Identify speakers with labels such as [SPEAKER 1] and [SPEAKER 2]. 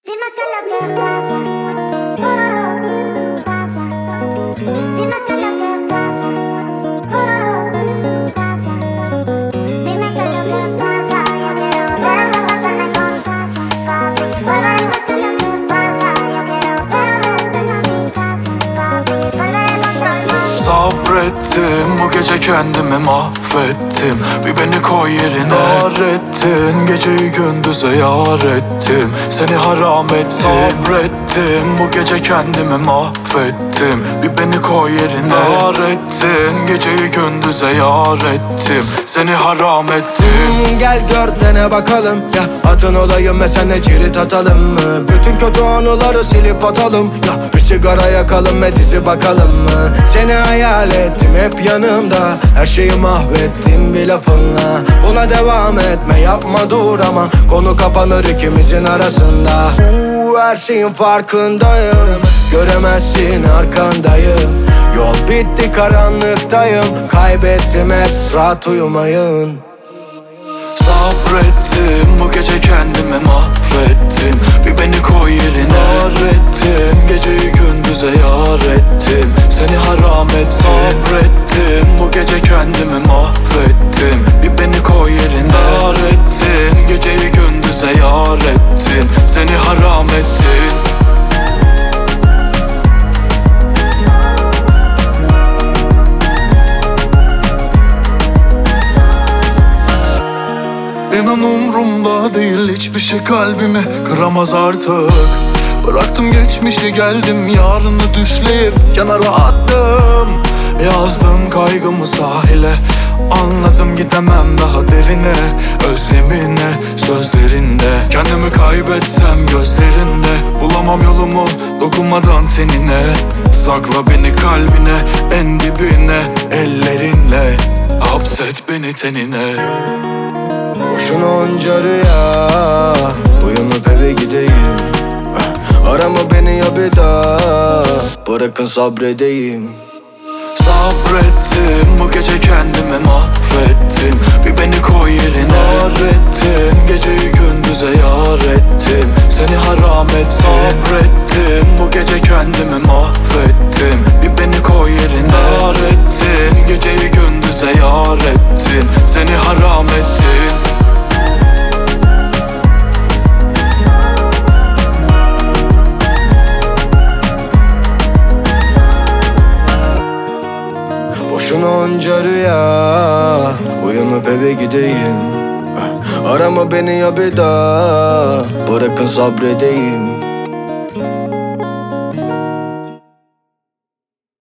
[SPEAKER 1] Dime qué es lo que pasa, pasa. Dime qué es lo que pasa, pasa. Dime qué es lo que pasa. Yo quiero verme cuando me pasa. Dime qué es lo que pasa. Yo quiero verme dentro de mi casa.
[SPEAKER 2] Sabrettim, bu gece kendimi mahvettim. Bir beni koy yerine. Dar ettin, geceyi gündüze yar ettim. Seni haram ettim. Sabrettim, bu gece kendimi mahvettim. Bir beni koy yerine. Dar ettin, geceyi gündüze yar ettim. Seni haram ettim.
[SPEAKER 3] Gel gör dene bakalım ya, atın olayım ve senle cirit atalım mı? Bütün kötü anıları silip atalım ya, bir sigara yakalım ve dizi bakalım mı? Seni hayal ettim hep yanımda, her şeyi mahvettim bir lafınla. Buna devam etme, yapma dur ama konu kapanır ikimizin arasında. Her şeyin farkındayım, göremezsin arkandayım. Yol bitti karanlıktayım, kaybettim hep rahat uyumayın.
[SPEAKER 2] Sabrettim, bu gece kendimi mahvettim. Bir beni koy yerine. Dar ettim, geceyi gündüze yar ettim. Seni haram ettim. Sabrettim, bu gece kendimi mahvettim. Bir beni koy yerine. Dar ettin, geceyi gündüze yar ettin. Seni haram ettin. İnan umrumda değil hiçbir şey, kalbimi kıramaz artık. Bıraktım geçmişi, geldim yarını düşleyip kenara attım. Yazdım kaygımı sahile, anladım gidemem daha derine. Özlemine, sözlerinde, kendimi kaybetsem gözlerinde. Bulamam yolumu dokunmadan tenine. Sakla beni kalbine, en dibine ellerinle. Hapset beni tenine.
[SPEAKER 3] Boşuna onca rüya, uyanıp eve gideyim. Arama beni ya bir daha, bırakın sabredeyim.
[SPEAKER 2] Sabrettim, bu gece kendimi mahvettim. Bir beni koy yerine. Dar ettim, geceyi gündüze yar ettim. Seni haram ettim. Sabrettim, bu gece kendimi mahvettim. Bir beni koy yerine. Dar ettin, geceyi gündüze yar ettin. Seni haram ettin.
[SPEAKER 3] Boşuna onca rüya, uyanıp eve gideyim. Arama beni ya bir daha, bırakın sabredeyim.